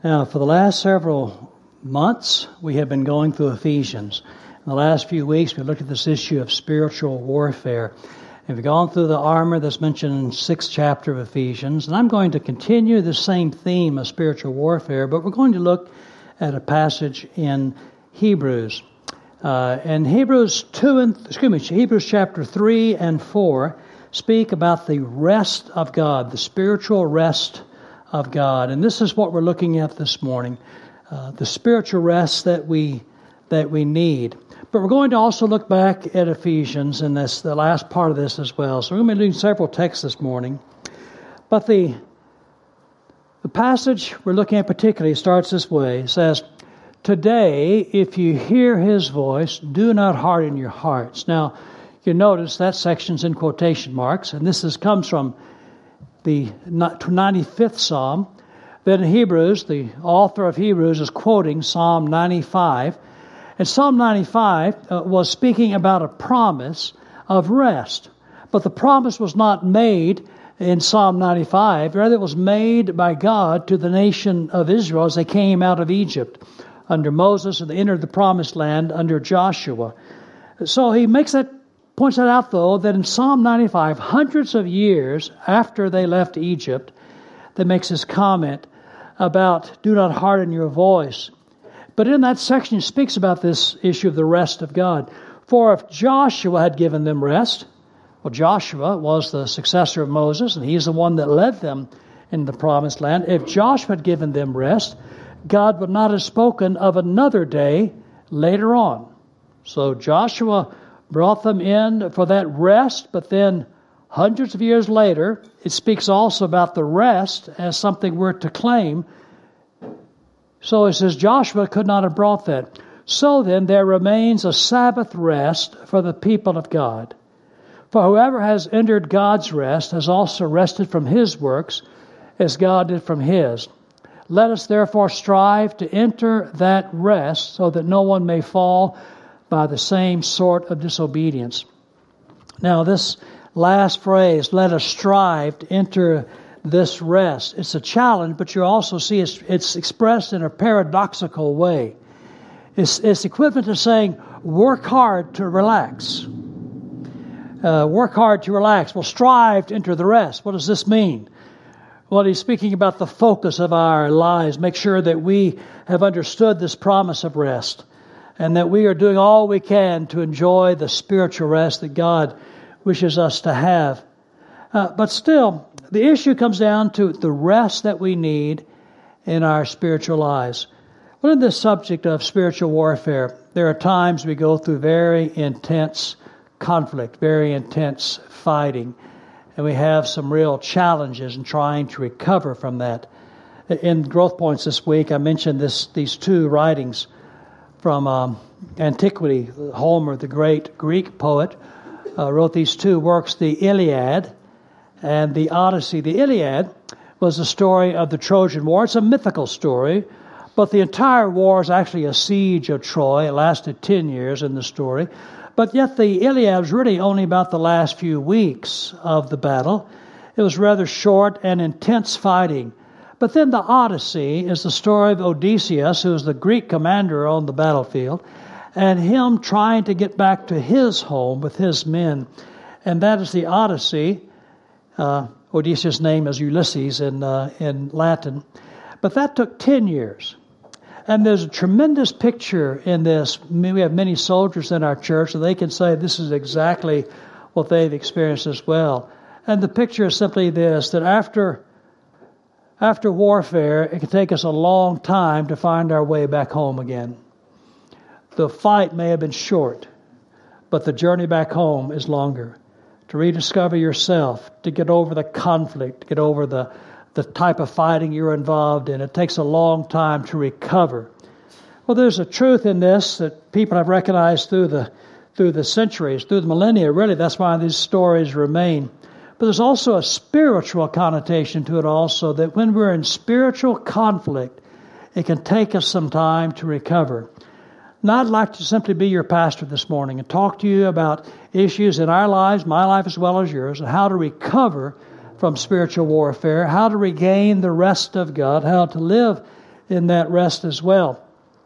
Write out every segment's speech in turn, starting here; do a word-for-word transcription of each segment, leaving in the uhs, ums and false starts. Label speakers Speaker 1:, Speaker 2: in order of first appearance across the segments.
Speaker 1: Now, for the last several months, we have been going through Ephesians. In the last few weeks, we looked at this issue of spiritual warfare. And we've gone through the armor that's mentioned in the sixth chapter of Ephesians. And I'm going to continue the same theme of spiritual warfare, but we're going to look at a passage in Hebrews. Uh, and Hebrews two and excuse me, Hebrews chapter three and four speak about the rest of God, the spiritual rest of God. And this is what we're looking at this morning, uh, the spiritual rest that we that we need. But we're going to also look back at Ephesians in this the last part of this as well. So we're going to be doing several texts this morning. But the the passage we're looking at particularly starts this way. It says, "Today, if you hear his voice, do not harden your hearts." Now, you notice that section's in quotation marks, and this is, comes from the ninety-fifth Psalm. Then in Hebrews, the author of Hebrews is quoting Psalm ninety-five. And Psalm ninety-five uh, was speaking about a promise of rest. But the promise was not made in Psalm ninety-five. Rather, it was made by God to the nation of Israel as they came out of Egypt under Moses, and they entered the promised land under Joshua. So he makes that, points that out, though, that in Psalm ninety-five, hundreds of years after they left Egypt, that makes this comment about do not harden your voice. But in that section, he speaks about this issue of the rest of God. For if Joshua had given them rest, well, Joshua was the successor of Moses, and he's the one that led them in the promised land. If Joshua had given them rest, God would not have spoken of another day later on. So Joshua brought them in for that rest, but then hundreds of years later, it speaks also about the rest as something we're to claim. So it says Joshua could not have brought that. So then there remains a Sabbath rest for the people of God. For whoever has entered God's rest has also rested from his works as God did from his. Let us therefore strive to enter that rest so that no one may fall by the same sort of disobedience. Now this last phrase, let us strive to enter this rest. It's a challenge, but you also see it's, it's expressed in a paradoxical way. It's, it's equivalent to saying, work hard to relax. Uh, work hard to relax. Well, strive to enter the rest. What does this mean? Well, he's speaking about the focus of our lives. Make sure that we have understood this promise of rest and that we are doing all we can to enjoy the spiritual rest that God wishes us to have. Uh, but still, the issue comes down to the rest that we need in our spiritual lives. Well, in this subject of spiritual warfare, there are times we go through very intense conflict, very intense fighting, and we have some real challenges in trying to recover from that. In Growth Points this week, I mentioned this these two writings from um, antiquity. Homer, the great Greek poet, uh, wrote these two works, the Iliad and the Odyssey. The Iliad was the story of the Trojan War. It's a mythical story, but the entire war is actually a siege of Troy. It lasted ten years in the story. But yet the Iliad was really only about the last few weeks of the battle. It was rather short and intense fighting. But then the Odyssey is the story of Odysseus, who is the Greek commander on the battlefield, and him trying to get back to his home with his men. And that is the Odyssey. Uh, Odysseus' name is Ulysses in uh, in Latin. But that took ten years. And there's a tremendous picture in this. We have many soldiers in our church, so they can say this is exactly what they've experienced as well. And the picture is simply this, that after, after warfare, it can take us a long time to find our way back home again. The fight may have been short, but the journey back home is longer. To rediscover yourself, to get over the conflict, to get over the, the type of fighting you're involved in. It takes a long time to recover. Well, there's a truth in this that people have recognized through the through the centuries, through the millennia. Really, that's why these stories remain. But there's also a spiritual connotation to it also, that when we're in spiritual conflict, it can take us some time to recover. Now, I'd like to simply be your pastor this morning and talk to you about issues in our lives, my life as well as yours, and how to recover from spiritual warfare, how to regain the rest of God, how to live in that rest as well.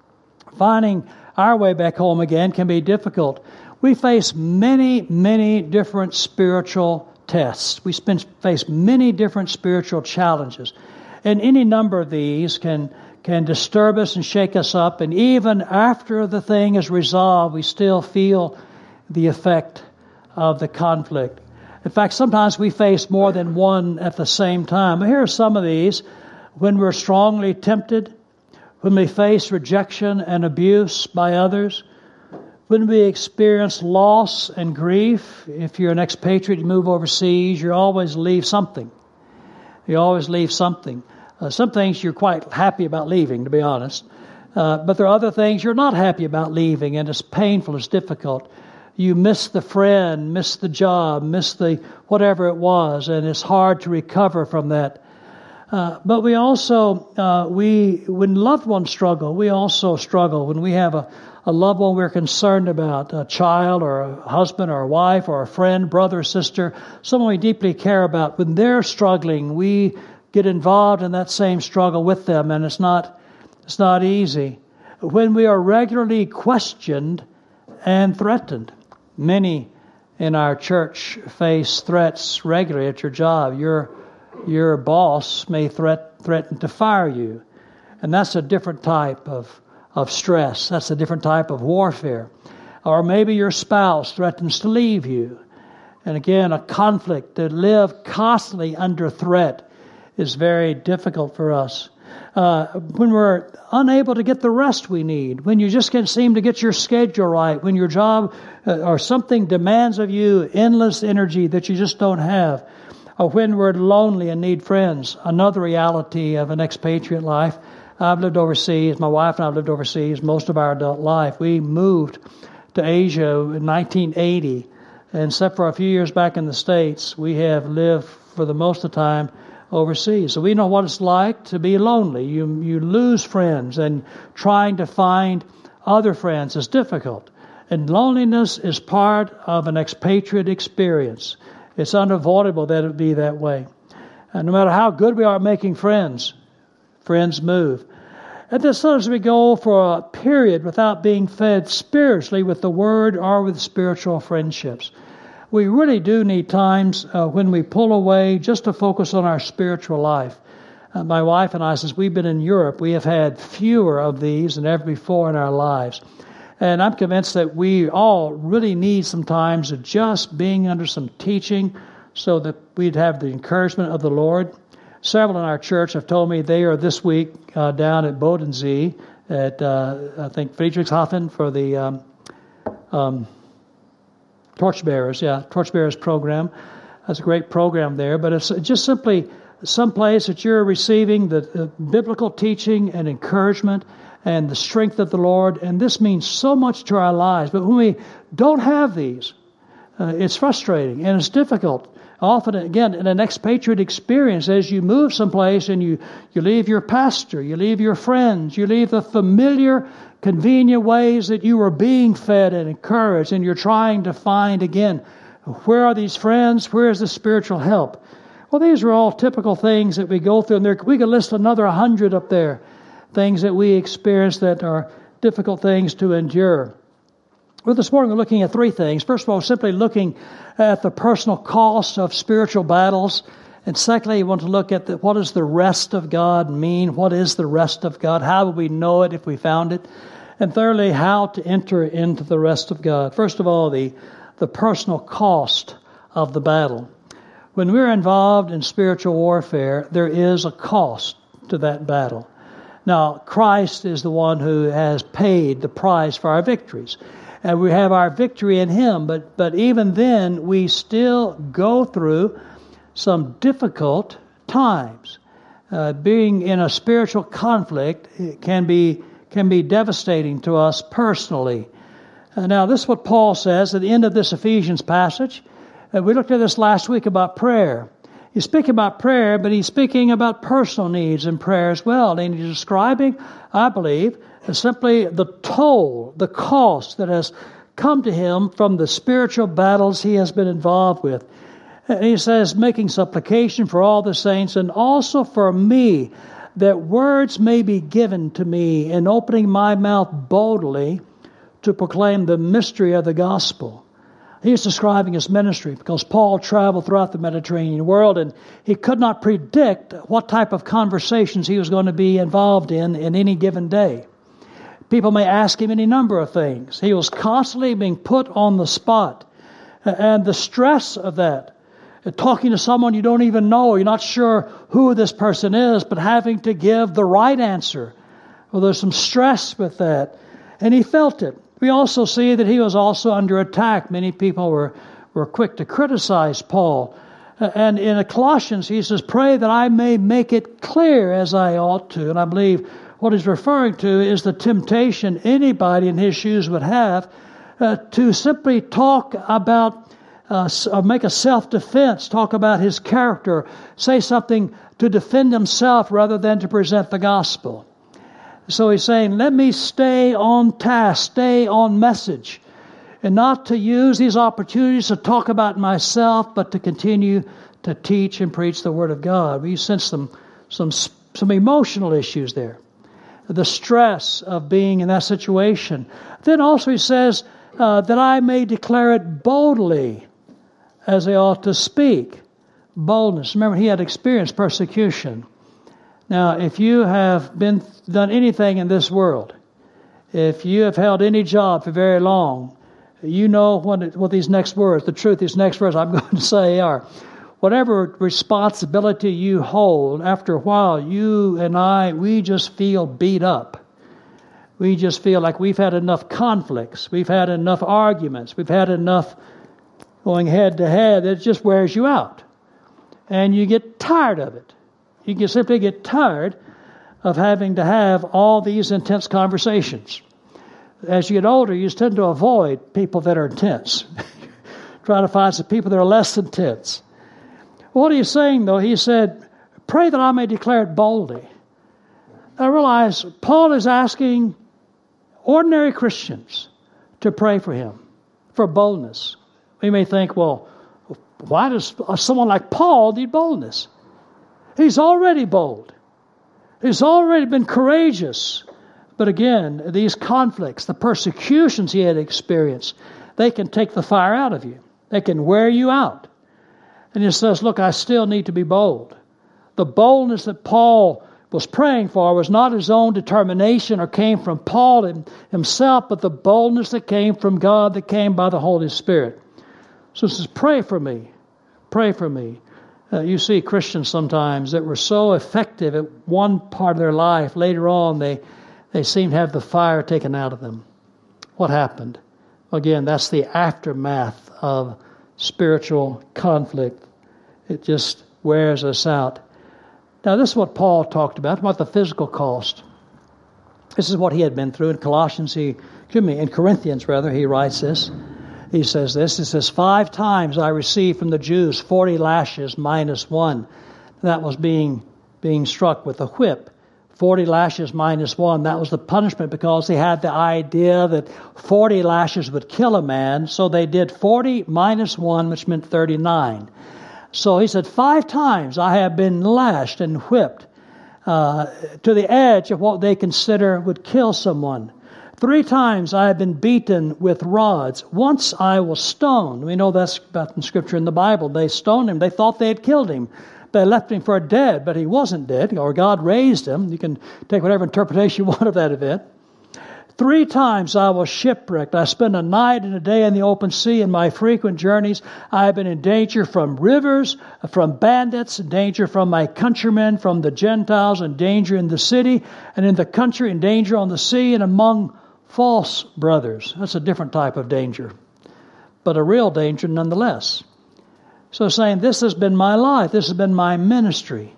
Speaker 1: Finding our way back home again can be difficult. We face many, many different spiritual tests. We spend, face many different spiritual challenges. And any number of these can, can disturb us and shake us up. And even after the thing is resolved, we still feel the effect of the conflict. In fact, sometimes we face more than one at the same time. Here are some of these. When we're strongly tempted, when we face rejection and abuse by others, when we experience loss and grief. If you're an expatriate, you move overseas, you always leave something. You always leave something. Uh, some things you're quite happy about leaving, to be honest. Uh, but there are other things you're not happy about leaving, and it's painful, it's difficult. You miss the friend, miss the job, miss the whatever it was, and it's hard to recover from that. Uh, but we also, uh, we when loved ones struggle, we also struggle. When we have a, a loved one we're concerned about, a child or a husband or a wife or a friend, brother or sister, someone we deeply care about, when they're struggling, we get involved in that same struggle with them, and it's not, it's not easy. When we are regularly questioned and threatened, many in our church face threats regularly at your job. Your Your boss may threat, threaten to fire you. And that's a different type of, of stress. That's a different type of warfare. Or maybe your spouse threatens to leave you. And again, a conflict, to live constantly under threat is very difficult for us. Uh, when we're unable to get the rest we need, when you just can't seem to get your schedule right, when your job uh, or something demands of you endless energy that you just don't have, or when we're lonely and need friends. Another reality of an expatriate life. I've lived overseas. My wife and I have lived overseas most of our adult life. We moved to Asia in nineteen eighty. And except for a few years back in the States, we have lived for the most of the time overseas. So we know what it's like to be lonely. You, you lose friends, and trying to find other friends is difficult. And loneliness is part of an expatriate experience. It's unavoidable that it be that way. And no matter how good we are at making friends, friends move. And then sometimes we go for a period without being fed spiritually with the Word or with spiritual friendships. We really do need times uh, when we pull away just to focus on our spiritual life. Uh, my wife and I, since we've been in Europe, we have had fewer of these than ever before in our lives. And I'm convinced that we all really need some times of just being under some teaching so that we'd have the encouragement of the Lord. Several in our church have told me they are this week uh, down at Bodensee at, uh, I think, Friedrichshafen for the um, um, Torchbearers, yeah, Torchbearers program. That's a great program there, but it's just simply some place that you're receiving the, the biblical teaching and encouragement and the strength of the Lord, and this means so much to our lives. But when we don't have these, uh, it's frustrating and it's difficult. Often, again, in an expatriate experience, as you move someplace and you, you leave your pastor, you leave your friends, you leave the familiar, convenient ways that you were being fed and encouraged, and you're trying to find again, where are these friends? Where is the spiritual help? Well, these are all typical things that we go through, and there, we could list another hundred up there. Things that we experience that are difficult things to endure. Well, this morning we're looking at three things. First of all, simply looking at the personal cost of spiritual battles. And secondly, we want to look at the, what does the rest of God mean? What is the rest of God? How would we know it if we found it? And thirdly, how to enter into the rest of God. First of all, the, the personal cost of the battle. When we're involved in spiritual warfare, there is a cost to that battle. Now, Christ is the one who has paid the price for our victories. And we have our victory in Him. But, but even then, we still go through some difficult times. Uh, being in a spiritual conflict it can be, can be devastating to us personally. Uh, now, this is what Paul says at the end of this Ephesians passage. Uh, we looked at this last week about prayer. He's speaking about prayer, but he's speaking about personal needs in prayer as well. And he's describing, I believe, simply the toll, the cost that has come to him from the spiritual battles he has been involved with. And he says, making supplication for all the saints and also for me, that words may be given to me in opening my mouth boldly to proclaim the mystery of the gospel. He's describing his ministry because Paul traveled throughout the Mediterranean world, and he could not predict what type of conversations he was going to be involved in in any given day. People may ask him any number of things. He was constantly being put on the spot. And the stress of that, talking to someone you don't even know, you're not sure who this person is, but having to give the right answer. Well, there's some stress with that. And he felt it. We also see that he was also under attack. Many people were, were quick to criticize Paul. And in Colossians, he says, pray that I may make it clear as I ought to. And I believe what he's referring to is the temptation anybody in his shoes would have uh, to simply talk about, uh, or make a self-defense, talk about his character, say something to defend himself rather than to present the gospel. So he's saying, let me stay on task, stay on message, and not to use these opportunities to talk about myself, but to continue to teach and preach the Word of God. We sense some, some, some emotional issues there. The stress of being in that situation. Then also he says, uh, that I may declare it boldly as I ought to speak. Boldness. Remember, he had experienced persecution. Now, if you have been done anything in this world, if you have held any job for very long, you know what, it, what these next words, the truth, these next words I'm going to say are, whatever responsibility you hold, after a while, you and I, we just feel beat up. We just feel like we've had enough conflicts. We've had enough arguments. We've had enough going head to head. It just wears you out. And you get tired of it. You can simply get tired of having to have all these intense conversations. As you get older, you tend to avoid people that are intense. Try to find some people that are less intense. What he's saying, though, he said, pray that I may declare it boldly. I realize Paul is asking ordinary Christians to pray for him, for boldness. We may think, well, why does someone like Paul need boldness? He's already bold. He's already been courageous. But again, these conflicts, the persecutions he had experienced, they can take the fire out of you. They can wear you out. And he says, look, I still need to be bold. The boldness that Paul was praying for was not his own determination or came from Paul himself, but the boldness that came from God, that came by the Holy Spirit. So he says, pray for me. Pray for me. Uh, you see Christians sometimes that were so effective at one part of their life, later on they, they seem to have the fire taken out of them. What happened? Again, that's the aftermath of spiritual conflict. It just wears us out. Now, this is what Paul talked about, about the physical cost. This is what he had been through in Colossians. He, excuse me, in Corinthians, rather, he writes this. He says this. He says, five times I received from the Jews forty lashes minus one. That was being, being struck with a whip. forty lashes minus one. That was the punishment because they had the idea that forty lashes would kill a man. So they did forty minus one, which meant thirty-nine. So he said, five times I have been lashed and whipped uh, to the edge of what they consider would kill someone. Three times I have been beaten with rods. Once I was stoned. We know that's about in Scripture in the Bible. They stoned him. They thought they had killed him. They left him for dead, but he wasn't dead, or God raised him. You can take whatever interpretation you want of that event. Three times I was shipwrecked. I spent a night and a day in the open sea. In my frequent journeys, I have been in danger from rivers, from bandits, in danger from my countrymen, from the Gentiles, in danger in the city, and in the country, in danger on the sea, and among false brothers. That's a different type of danger, but a real danger nonetheless. So saying, this has been my life. This has been my ministry.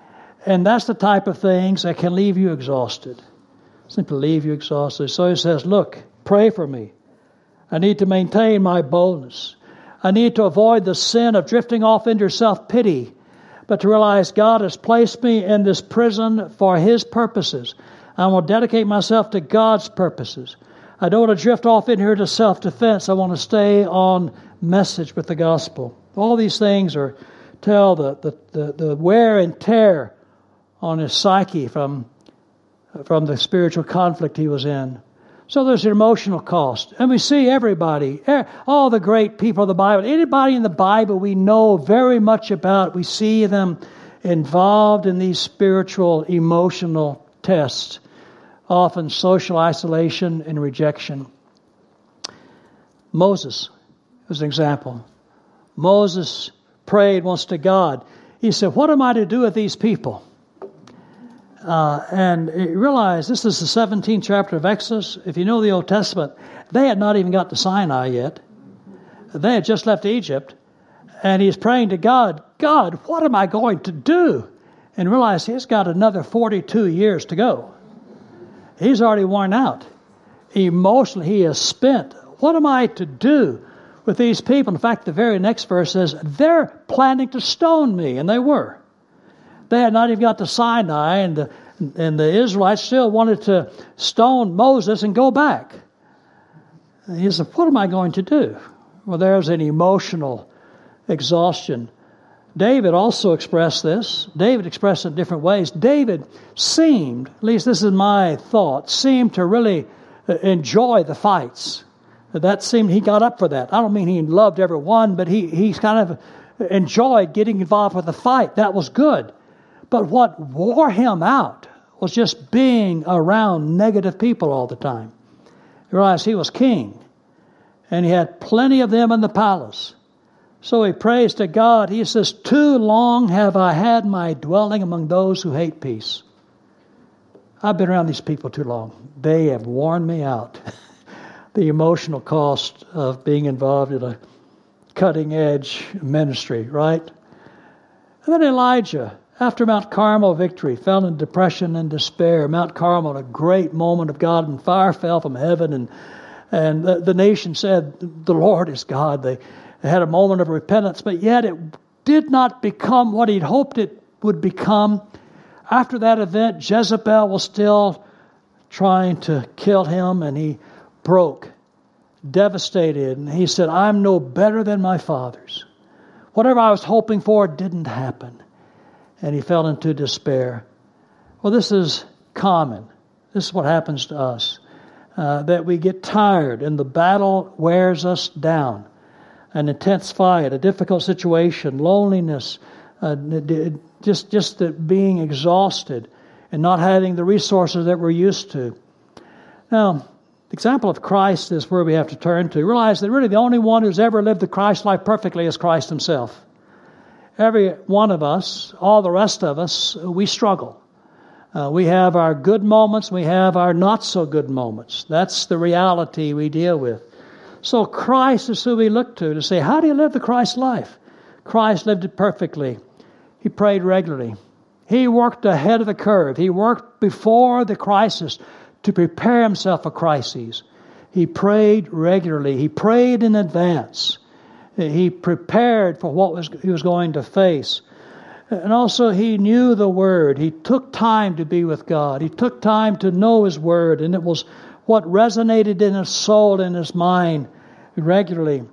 Speaker 1: And that's the type of things that can leave you exhausted. Simply leave you exhausted. So he says, look, pray for me. I need to maintain my boldness. I need to avoid the sin of drifting off into self-pity, but to realize God has placed me in this prison for His purposes. I want to dedicate myself to God's purposes. I don't want to drift off in here to self-defense. I want to stay on message with the gospel. All these things are tell the, the, the, the wear and tear on his psyche from, from the spiritual conflict he was in. So there's an emotional cost. And we see everybody, all the great people of the Bible, anybody in the Bible we know very much about, we see them involved in these spiritual, emotional tests, often social isolation and rejection. Moses was an example. Moses prayed once to God. He said, what am I to do with these people? Uh, and you realize this is the seventeenth chapter of Exodus. If you know the Old Testament, they had not even got to Sinai yet. They had just left Egypt. And he's praying to God, God, what am I going to do? And realize he's got another forty-two years to go. He's already worn out. Emotionally, he is spent. What am I to do with these people? In fact, the very next verse says, they're planning to stone me. And they were. They had not even got to Sinai, and the, and the Israelites still wanted to stone Moses and go back. And he said, what am I going to do? Well, there's an emotional exhaustion. David also expressed this. David expressed it in different ways. David seemed, at least this is my thought, seemed to really enjoy the fights. That seemed, he got up for that. I don't mean he loved everyone, but he, he kind of enjoyed getting involved with the fight. That was good. But what wore him out was just being around negative people all the time. You realize he was king, and he had plenty of them in the palace. So he prays to God. He says, too long have I had my dwelling among those who hate peace. I've been around these people too long. They have worn me out. The emotional cost of being involved in a cutting-edge ministry, right? And then Elijah, after Mount Carmel victory, fell in depression and despair. Mount Carmel, a great moment of God, and fire fell from heaven, and and the, the nation said, the Lord is God. They, they had a moment of repentance, but yet it did not become what he'd hoped it would become. After that event, Jezebel was still trying to kill him, and he broke, devastated, and he said, I'm no better than my fathers. Whatever I was hoping for didn't happen. And he fell into despair. Well, this is common. This is what happens to us. Uh, that we get tired and the battle wears us down. An intense fight, a difficult situation, loneliness, uh, just, just the being exhausted and not having the resources that we're used to. Now, the example of Christ is where we have to turn to. Realize that really the only one who's ever lived the Christ life perfectly is Christ himself. Every one of us, all the rest of us, we struggle. Uh, we have our good moments, we have our not so good moments. That's the reality we deal with. So Christ is who we look to to say, how do you live the Christ life? Christ lived it perfectly. He prayed regularly. He worked ahead of the curve. He worked before the crisis to prepare himself for crises. He prayed regularly. He prayed in advance. He prepared for what was he was going to face. And also he knew the Word. He took time to be with God. He took time to know His Word. And it was what resonated in his soul and his mind regularly.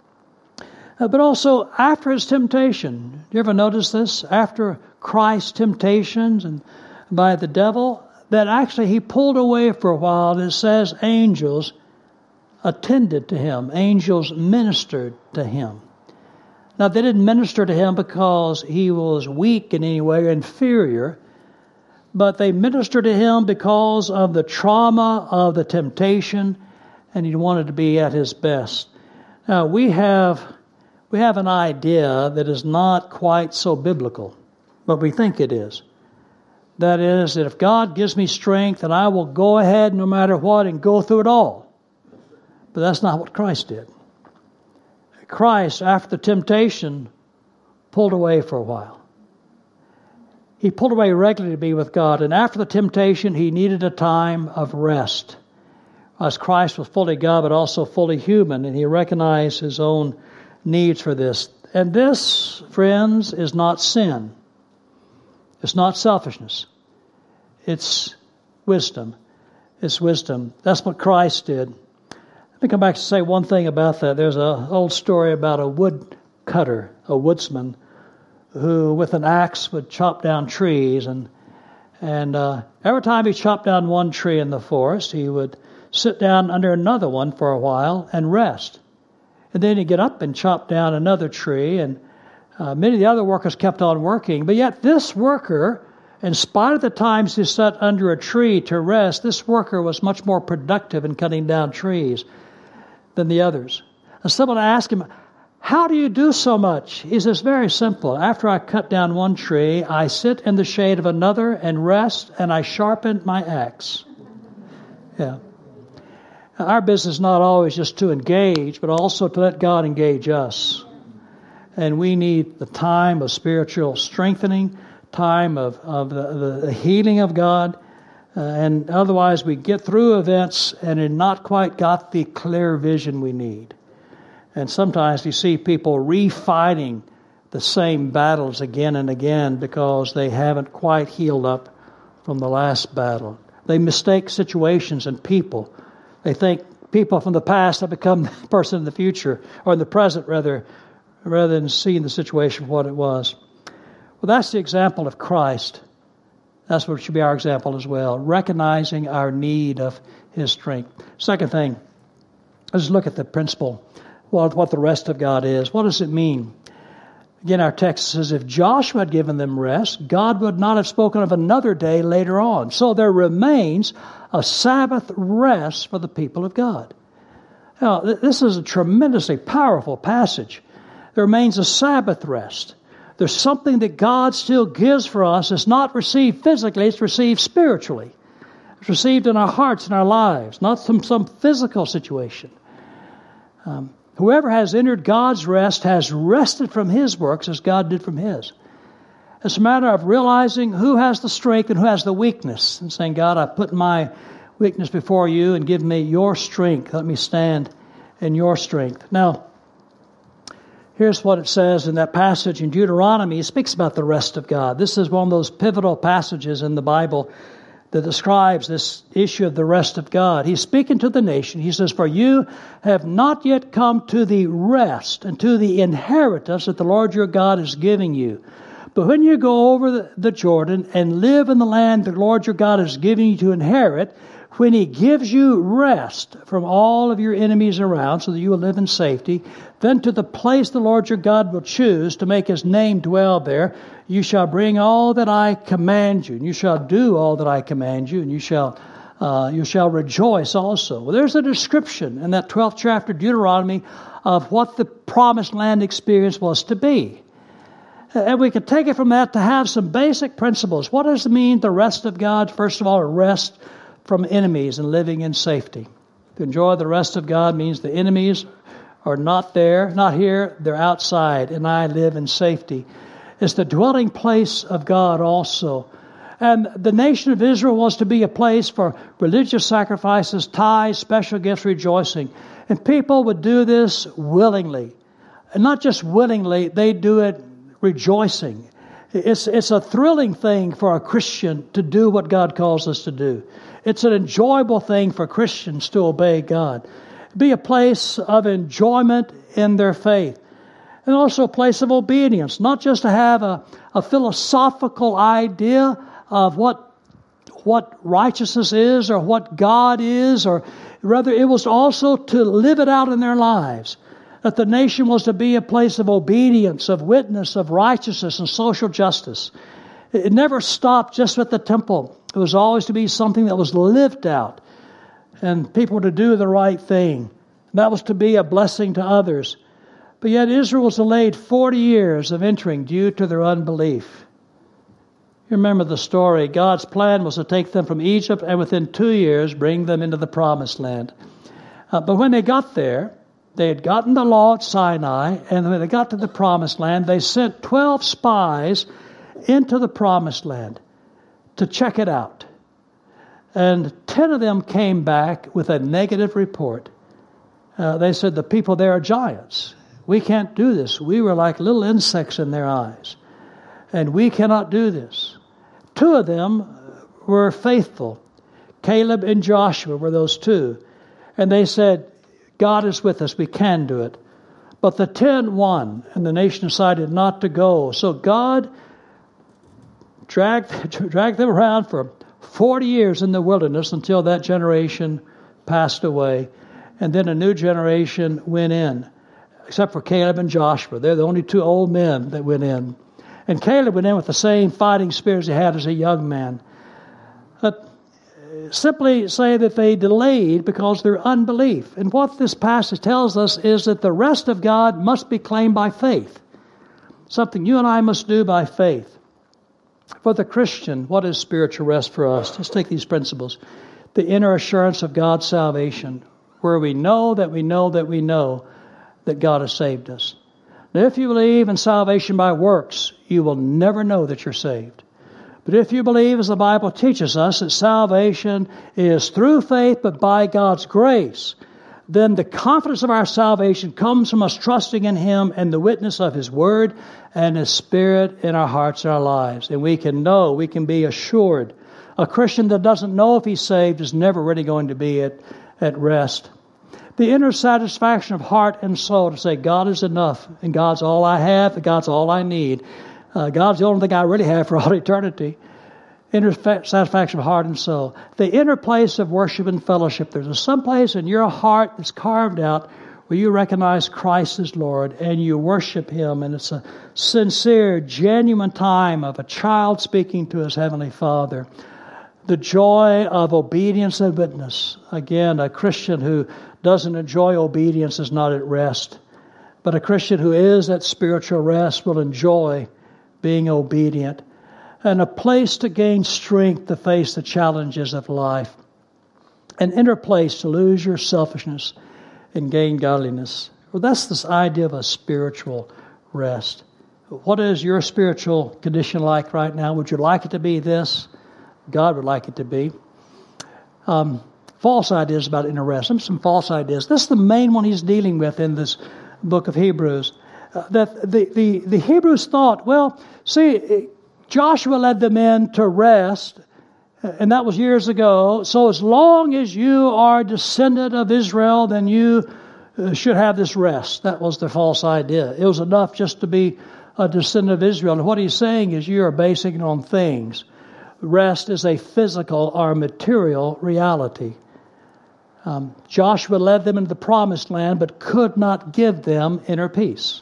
Speaker 1: Uh, but also after his temptation. Do you ever notice this? After Christ's temptations and by the devil, that actually he pulled away for a while. And it says angels attended to him. Angels ministered to him. Now, they didn't minister to him because he was weak in any way, inferior, but they ministered to him because of the trauma of the temptation, and he wanted to be at his best. Now, we have we have an idea that is not quite so biblical, but we think it is. That is, that if God gives me strength, then I will go ahead no matter what and go through it all. But that's not what Christ did. Christ, after the temptation, pulled away for a while. He pulled away regularly to be with God. And after the temptation, he needed a time of rest. As Christ was fully God, but also fully human. And he recognized his own needs for this. And this, friends, is not sin. It's not selfishness. It's wisdom. It's wisdom. That's what Christ did. Let me come back to say one thing about that. There's an old story about a woodcutter, a woodsman, who with an axe would chop down trees. And And uh, every time he chopped down one tree in the forest, he would sit down under another one for a while and rest. And then he'd get up and chop down another tree, and uh, many of the other workers kept on working. But yet this worker, in spite of the times he sat under a tree to rest, this worker was much more productive in cutting down trees than the others. And someone asked him, "How do you do so much?" He says, "Very simple. After I cut down one tree, I sit in the shade of another and rest, and I sharpen my axe." Yeah. Our business is not always just to engage, but also to let God engage us. And we need the time of spiritual strengthening, time of, of the, the healing of God. Uh, and otherwise we get through events and have not quite got the clear vision we need. And sometimes you see people refighting the same battles again and again because they haven't quite healed up from the last battle. They mistake situations and people. They think people from the past have become the person in the future, or in the present rather, rather than seeing the situation for what it was. Well, that's the example of Christ. That's what should be our example as well, recognizing our need of His strength. Second thing, let's look at the principle, what, what the rest of God is. What does it mean? Again, our text says, if Joshua had given them rest, God would not have spoken of another day later on. So there remains a Sabbath rest for the people of God. Now, this is a tremendously powerful passage. There remains a Sabbath rest. There's something that God still gives for us. It's not received physically, it's received spiritually. It's received in our hearts and our lives, not some, some physical situation. Um, whoever has entered God's rest has rested from His works as God did from His. It's a matter of realizing who has the strength and who has the weakness, and saying, God, I put my weakness before you and give me your strength. Let me stand in your strength. Now, here's what it says in that passage in Deuteronomy. It speaks about the rest of God. This is one of those pivotal passages in the Bible that describes this issue of the rest of God. He's speaking to the nation. He says, for you have not yet come to the rest and to the inheritance that the Lord your God is giving you. But when you go over the, the Jordan and live in the land the Lord your God is giving you to inherit, when He gives you rest from all of your enemies around so that you will live in safety, then to the place the Lord your God will choose to make His name dwell there, you shall bring all that I command you, and you shall do all that I command you, and you shall uh, you shall rejoice also. Well, there's a description in that twelfth chapter of Deuteronomy of what the promised land experience was to be. And we could take it from that to have some basic principles. What does it mean, the rest of God? First of all, rest from enemies and living in safety. To enjoy the rest of God means the enemies are not there, not here, they're outside, and I live in safety. It's the dwelling place of God also. And the nation of Israel was to be a place for religious sacrifices, tithes, special gifts, rejoicing. And people would do this willingly. And not just willingly, they do it rejoicing. It's, it's a thrilling thing for a Christian to do what God calls us to do. It's an enjoyable thing for Christians to obey God. Be a place of enjoyment in their faith. And also a place of obedience. Not just to have a, a philosophical idea of what, what righteousness is or what God is. Or rather, it was also to live it out in their lives. That the nation was to be a place of obedience, of witness, of righteousness and social justice. It never stopped just with the temple. It was always to be something that was lived out. And people were to do the right thing. That was to be a blessing to others. But yet Israel was delayed forty years of entering due to their unbelief. You remember the story. God's plan was to take them from Egypt and within two years bring them into the promised land. Uh, but when they got there, they had gotten the law at Sinai, and when they got to the promised land, they sent twelve spies into the promised land to check it out. And ten of them came back with a negative report. Uh, they said, the people there are giants. We can't do this. We were like little insects in their eyes. And we cannot do this. Two of them were faithful. Caleb and Joshua were those two. And they said, God is with us. We can do it. But the ten won, and the nation decided not to go. So God dragged, dragged them around for forty years in the wilderness until that generation passed away. And then a new generation went in, except for Caleb and Joshua. They're the only two old men that went in. And Caleb went in with the same fighting spirits he had as a young man. But simply say that they delayed because of their unbelief. And what this passage tells us is that the rest of God must be claimed by faith. Something you and I must do by faith. For the Christian, what is spiritual rest for us? Let's take these principles. The inner assurance of God's salvation, where we know that we know that we know that God has saved us. Now, if you believe in salvation by works, you will never know that you're saved. But if you believe, as the Bible teaches us, that salvation is through faith but by God's grace, then the confidence of our salvation comes from us trusting in Him and the witness of His Word and His Spirit in our hearts and our lives. And we can know, we can be assured. A Christian that doesn't know if he's saved is never really going to be at, at rest. The inner satisfaction of heart and soul to say, God is enough, and God's all I have, and God's all I need. Uh, God's the only thing I really have for all eternity. Inner satisfaction of heart and soul. The inner place of worship and fellowship. There's some place in your heart that's carved out where you recognize Christ as Lord and you worship Him. And it's a sincere, genuine time of a child speaking to his Heavenly Father. The joy of obedience and witness. Again, a Christian who doesn't enjoy obedience is not at rest. But a Christian who is at spiritual rest will enjoy being obedient. And a place to gain strength to face the challenges of life. An inner place to lose your selfishness and gain godliness. Well, that's this idea of a spiritual rest. What is your spiritual condition like right now? Would you like it to be this? God would like it to be. Um, false ideas about inner rest. Some false ideas. This is the main one he's dealing with in this book of Hebrews. Uh, that the, the, the Hebrews thought, well, see, Joshua led them in to rest, and that was years ago. So as long as you are a descendant of Israel, then you should have this rest. That was the false idea. It was enough just to be a descendant of Israel. And what he's saying is you are basing it on things. Rest is a physical or material reality. Um, Joshua led them into the promised land, but could not give them inner peace.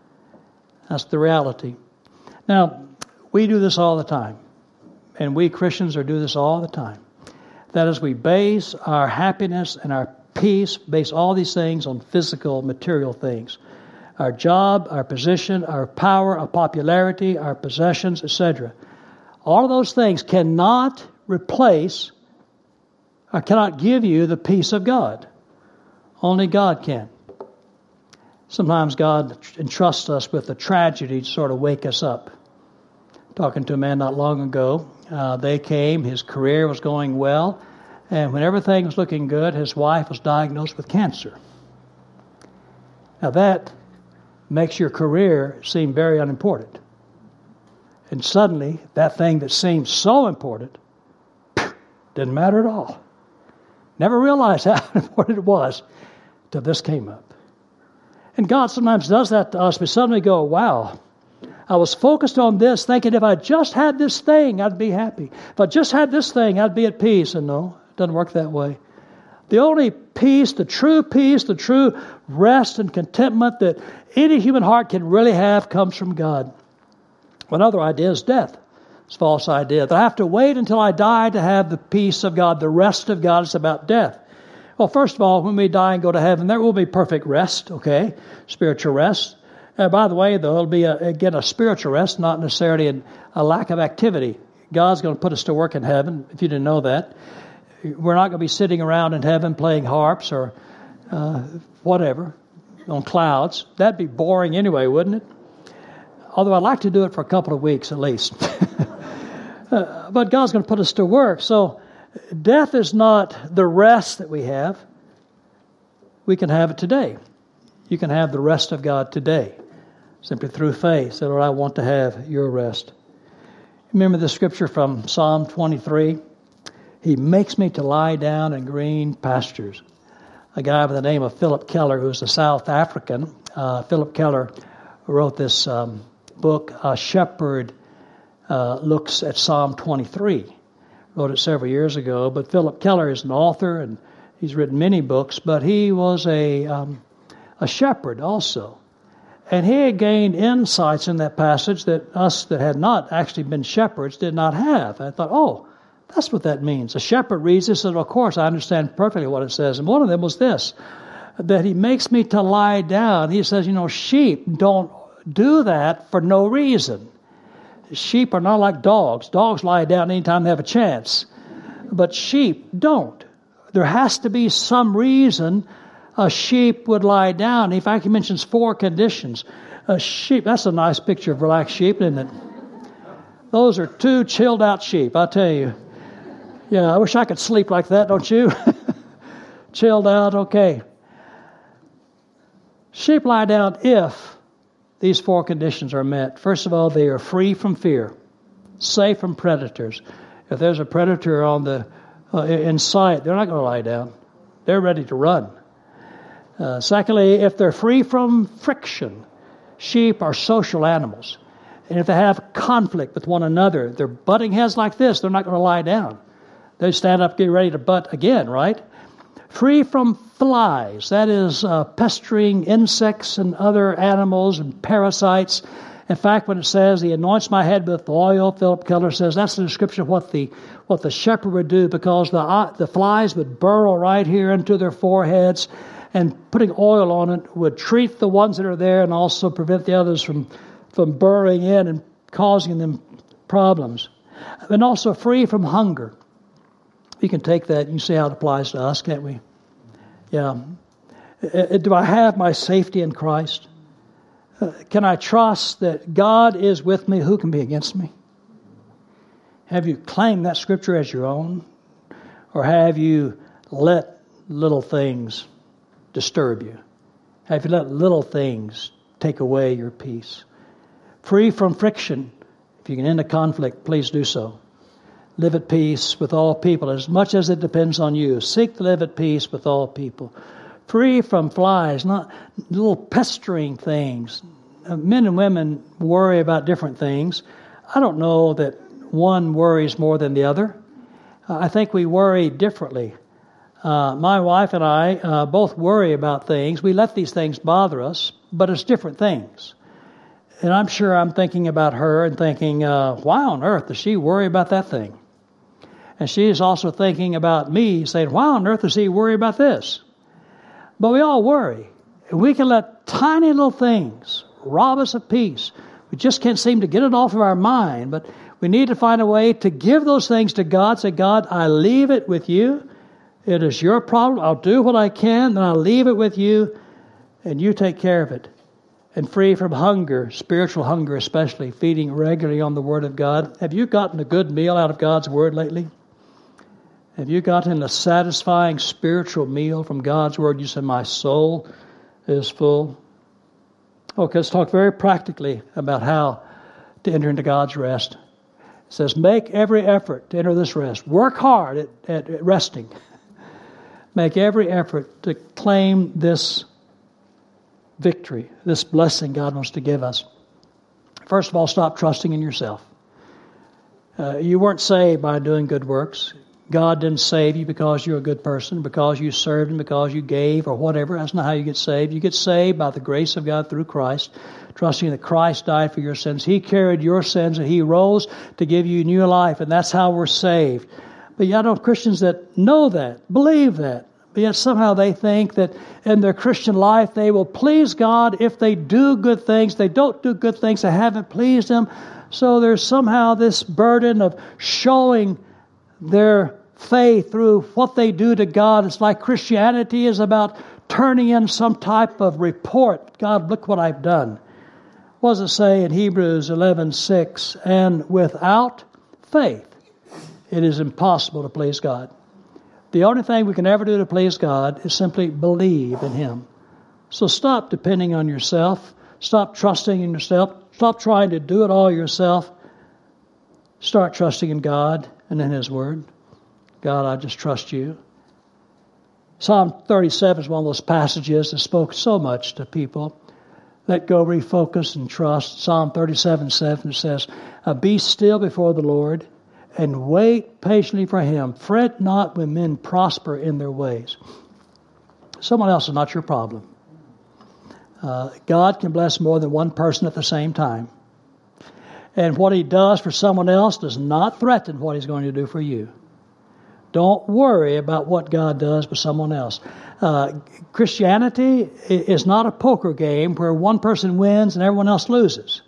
Speaker 1: That's the reality. Now, we do this all the time. And we Christians are do this all the time. That is, we base our happiness and our peace, base all these things on physical, material things. Our job, our position, our power, our popularity, our possessions, et cetera. All of those things cannot replace or cannot give you the peace of God. Only God can. Sometimes God entrusts us with a tragedy to sort of wake us up. Talking to a man not long ago, uh, they came, his career was going well, and when everything was looking good, his wife was diagnosed with cancer. Now that makes your career seem very unimportant. And suddenly, that thing that seemed so important didn't matter at all. Never realized how important it was till this came up. And God sometimes does that to us. We suddenly go, wow, I was focused on this, thinking if I just had this thing, I'd be happy. If I just had this thing, I'd be at peace. And no, it doesn't work that way. The only peace, the true peace, the true rest and contentment that any human heart can really have comes from God. Another idea is death. It's a false idea. That I have to wait until I die to have the peace of God. The rest of God is about death. Well, first of all, when we die and go to heaven, there will be perfect rest, okay? Spiritual rest. Uh, by the way, there'll be, a, again, a spiritual rest, not necessarily a, a lack of activity. God's going to put us to work in heaven, if you didn't know that. We're not going to be sitting around in heaven playing harps or uh, whatever on clouds. That'd be boring anyway, wouldn't it? Although I'd like to do it for a couple of weeks at least. uh, but God's going to put us to work. So death is not the rest that we have. We can have it today. You can have the rest of God today. Simply through faith. Say, Lord, I want to have your rest. Remember the scripture from Psalm twenty-three? He makes me to lie down in green pastures. A guy by the name of Philip Keller, who's a South African. Uh, Philip Keller wrote this um, book, A Shepherd uh, looks at Psalm twenty-three. Wrote it several years ago, but Philip Keller is an author, and he's written many books, but he was a, um, a shepherd also. And he had gained insights in that passage that us that had not actually been shepherds did not have. I thought, oh, that's what that means. A shepherd reads this and said, of course, I understand perfectly what it says. And one of them was this, that he makes me to lie down. He says, you know, sheep don't do that for no reason. Sheep are not like dogs. Dogs lie down anytime they have a chance. But sheep don't. There has to be some reason a sheep would lie down. In fact, he mentions four conditions. A sheep, that's a nice picture of relaxed sheep, isn't it? Those are two chilled out sheep, I tell you. Yeah, I wish I could sleep like that, don't you? Chilled out, okay. Sheep lie down if these four conditions are met. First of all, they are free from fear, safe from predators. If there's a predator on the uh, in sight, they're not going to lie down. They're ready to run. Uh, secondly, if they're free from friction, sheep are social animals. And if they have conflict with one another, they're butting heads like this, they're not going to lie down. They stand up, get ready to butt again, right? Free from flies, that is uh, pestering insects and other animals and parasites. In fact, when it says he anoints my head with oil, Philip Keller says that's the description of what the what the shepherd would do, because the uh, the flies would burrow right here into their foreheads, and putting oil on it would treat the ones that are there and also prevent the others from from burrowing in and causing them problems. And also free from hunger. You can take that and you see how it applies to us, can't we? Yeah. Do I have my safety in Christ? Uh, can I trust that God is with me? Who can be against me? Have you claimed that scripture as your own? Or have you let little things disturb you? Have you let little things take away your peace? Free from friction. If you can end a conflict, please do so. Live at peace with all people as much as it depends on you. Seek to live at peace with all people. Free from flies, not little pestering things. Uh, men and women worry about different things. I don't know that one worries more than the other. Uh, I think we worry differently. Uh, my wife and I uh, both worry about things. We let these things bother us, but it's different things. And I'm sure I'm thinking about her and thinking, uh, why on earth does she worry about that thing? And she is also thinking about me, saying, why on earth does he worry about this? But we all worry. And we can let tiny little things rob us of peace. We just can't seem to get it off of our mind. But we need to find a way to give those things to God. Say, God, I leave it with you. It is your problem. I'll do what I can, then I'll leave it with you, and you take care of it. And free from hunger, spiritual hunger especially, feeding regularly on the Word of God. Have you gotten a good meal out of God's Word lately? Have you gotten a satisfying spiritual meal from God's Word? You said, my soul is full. Okay, let's talk very practically about how to enter into God's rest. It says, make every effort to enter this rest. Work hard at, at, at resting. Make every effort to claim this victory, this blessing God wants to give us. First of all, stop trusting in yourself. Uh, you weren't saved by doing good works. God didn't save you because you're a good person, because you served Him, because you gave, or whatever. That's not how you get saved. You get saved by the grace of God through Christ, trusting that Christ died for your sins. He carried your sins and He rose to give you new life, and that's how we're saved. But yet I know Christians that know that, believe that, but yet somehow they think that in their Christian life they will please God if they do good things. They don't do good things, they haven't pleased Him. So there's somehow this burden of showing their faith through what they do to God. It's like Christianity is about turning in some type of report. God, look what I've done. What does it say in Hebrews eleven six? And without faith, it is impossible to please God. The only thing we can ever do to please God is simply believe in Him. So stop depending on yourself. Stop trusting in yourself. Stop trying to do it all yourself. Start trusting in God and in His Word. God, I just trust you. Psalm thirty-seven is one of those passages that spoke so much to people. Let go, refocus, and trust. Psalm thirty-seven seven says, uh, be still before the Lord and wait patiently for Him. Fret not when men prosper in their ways. Someone else is not your problem. Uh, God can bless more than one person at the same time. And what He does for someone else does not threaten what He's going to do for you. Don't worry about what God does for someone else. Uh, Christianity is not a poker game where one person wins and everyone else loses.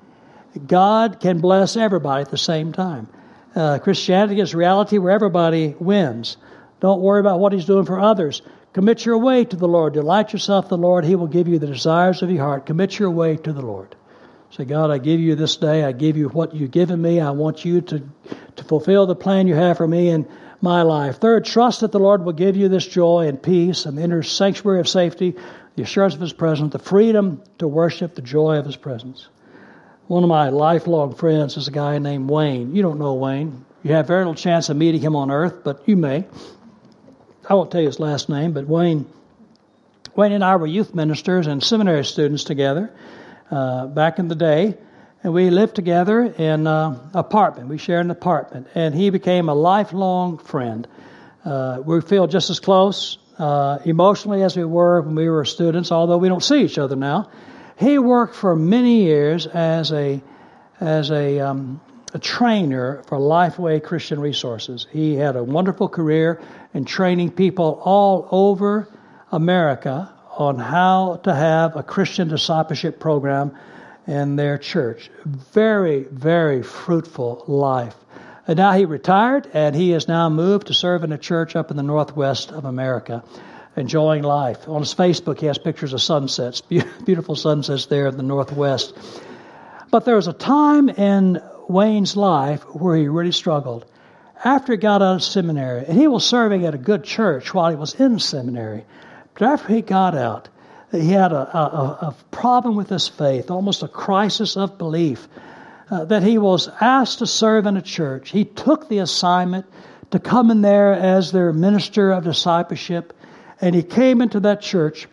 Speaker 1: God can bless everybody at the same time. Uh, Christianity is a reality where everybody wins. Don't worry about what He's doing for others. Commit your way to the Lord. Delight yourself in the Lord. He will give you the desires of your heart. Commit your way to the Lord. Say, God, I give you this day. I give you what you've given me. I want you to, to fulfill the plan you have for me and my life. Third, trust that the Lord will give you this joy and peace and the inner sanctuary of safety, the assurance of His presence, the freedom to worship, the joy of His presence. One of my lifelong friends is a guy named Wayne. You don't know Wayne. You have very little chance of meeting him on earth, but you may. I won't tell you his last name, but Wayne, Wayne and I were youth ministers and seminary students together uh, back in the day. And we lived together in an apartment. We shared an apartment. And he became a lifelong friend. Uh, we feel just as close uh, emotionally as we were when we were students, although we don't see each other now. He worked for many years as a as a, um, a trainer for Lifeway Christian Resources. He had a wonderful career in training people all over America on how to have a Christian discipleship program in their church. Very, very fruitful life. And now he retired, and he has now moved to serve in a church up in the northwest of America, enjoying life. On his Facebook, he has pictures of sunsets, beautiful sunsets there in the northwest. But there was a time in Wayne's life where he really struggled. After he got out of seminary, and he was serving at a good church while he was in seminary, but after he got out, he had a, a, a problem with his faith, almost a crisis of belief, uh, that he was asked to serve in a church. He took the assignment to come in there as their minister of discipleship, and he came into that church,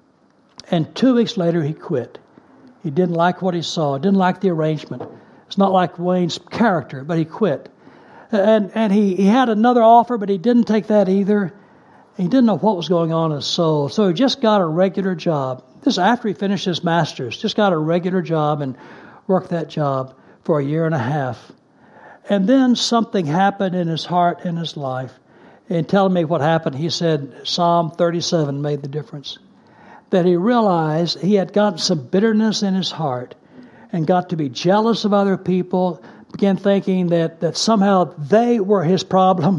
Speaker 1: and two weeks later he quit. He didn't like what he saw, didn't like the arrangement. It's not like Wayne's character, but he quit. And, and he, he had another offer, but he didn't take that either. He didn't know what was going on in his soul, so he just got a regular job. This is after he finished his master's. Just got a regular job and worked that job for a year and a half. And then something happened in his heart and his life. And telling me what happened, he said Psalm thirty-seven made the difference. That he realized he had gotten some bitterness in his heart and got to be jealous of other people, began thinking that, that somehow they were his problem.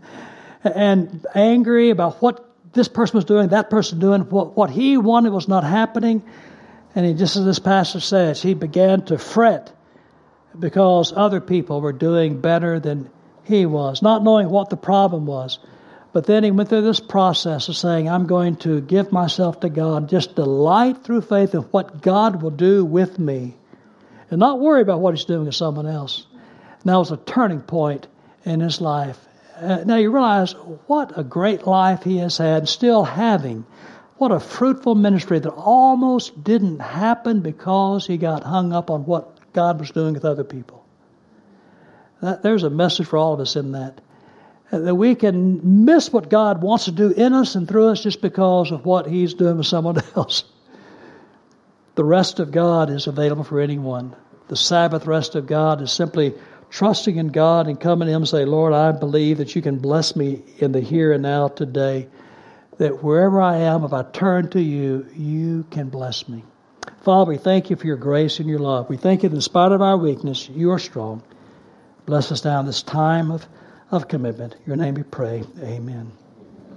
Speaker 1: And angry about what this person was doing, that person doing, what, what he wanted was not happening. And he, just as this passage says, he began to fret because other people were doing better than he was, not knowing what the problem was. But then he went through this process of saying, I'm going to give myself to God, just delight through faith in what God will do with me, and not worry about what He's doing with someone else. And that was a turning point in his life. Uh, now you realize what a great life he has had, still having. What a fruitful ministry that almost didn't happen because he got hung up on what God was doing with other people. That, there's a message for all of us in that. Uh, that we can miss what God wants to do in us and through us just because of what He's doing with someone else. The rest of God is available for anyone. The Sabbath rest of God is simply trusting in God and coming to Him and say, Lord, I believe that you can bless me in the here and now today, that wherever I am, if I turn to you, you can bless me. Father, we thank you for your grace and your love. We thank you that in spite of our weakness, you are strong. Bless us now in this time of, of commitment. In your name we pray. Amen.